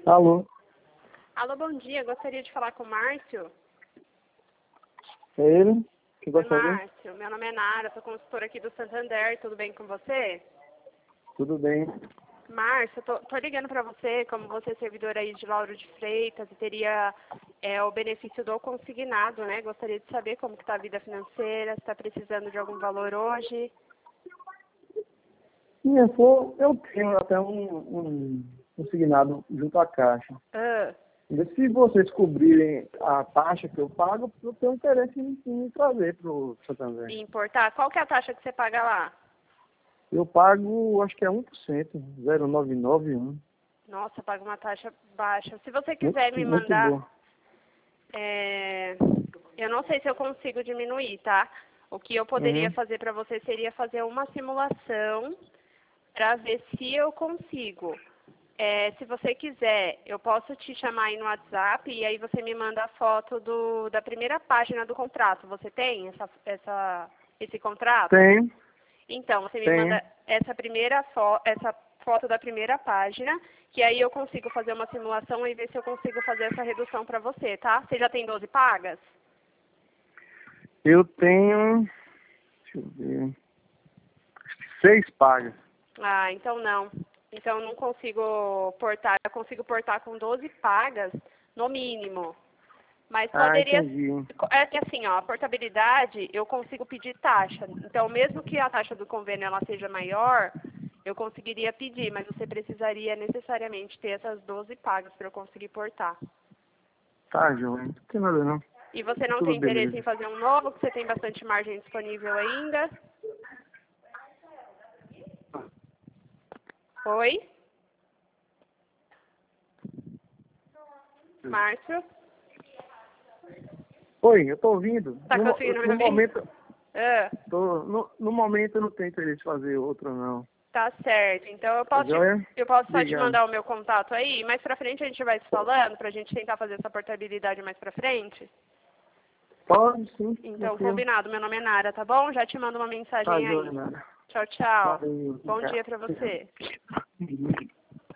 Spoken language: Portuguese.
Alô? Alô, bom dia. Gostaria de falar com o Márcio. É ele? Que Oi, gostaria? Márcio. Meu nome é Nara, sou consultora aqui do Santander. Tudo bem com você? Tudo bem. Márcio, tô ligando para você, como você é servidor aí de Lauro de Freitas e teria o benefício do consignado, né? Gostaria de saber como que tá a vida financeira, se está precisando de algum valor hoje. Sim, eu tenho até um consignado junto à Caixa. Ah, E se vocês cobrirem a taxa que eu pago, eu tenho interesse em trazer para o Santander. e importar, qual que é a taxa que você paga lá? Eu pago, acho que é 1%, 0,991. Nossa, paga uma taxa baixa. Se você quiser Muito, me muito mandar, boa. é, eu não sei se eu consigo diminuir, tá? O que eu poderia Uhum. fazer para você seria fazer uma simulação para ver se eu consigo. Se você quiser, eu posso te chamar aí no WhatsApp e aí você me manda a foto da primeira página do contrato. Você tem esse contrato? Tem, Então, você me tem. manda essa foto da primeira página, que aí eu consigo fazer uma simulação e ver se eu consigo fazer essa redução para você, tá? Você já tem 12 pagas? Eu tenho, deixa eu ver, 6 pagas. Ah, então não. Então eu não consigo portar. Eu consigo portar com 12 pagas, no mínimo. Mas Ah, poderia. entendi. É que assim, ó, a portabilidade eu consigo pedir taxa. Então, mesmo que a taxa do convênio ela seja maior, eu conseguiria pedir, mas você precisaria necessariamente ter essas 12 pagas para eu conseguir portar. Tá, joia. Não tem nada não. E você não Tudo tem interesse beleza. em fazer um novo, que você tem bastante margem disponível ainda? Oi? Márcio? Oi, eu tô ouvindo. Tá conseguindo me No ouvir? momento, Ah. no momento eu não tenho interesse em fazer outra não. Tá certo. Então Tá joia? eu posso só te Obrigado. mandar o meu contato aí, mais pra frente a gente vai se falando pra gente tentar fazer essa portabilidade mais pra frente. Pode sim, Então, tranquilo. combinado. Meu nome é Nara, tá bom? Já te mando uma Tá mensagem joia, aí. nada. Tchau, tchau. Valeu, Bom obrigado. dia pra você.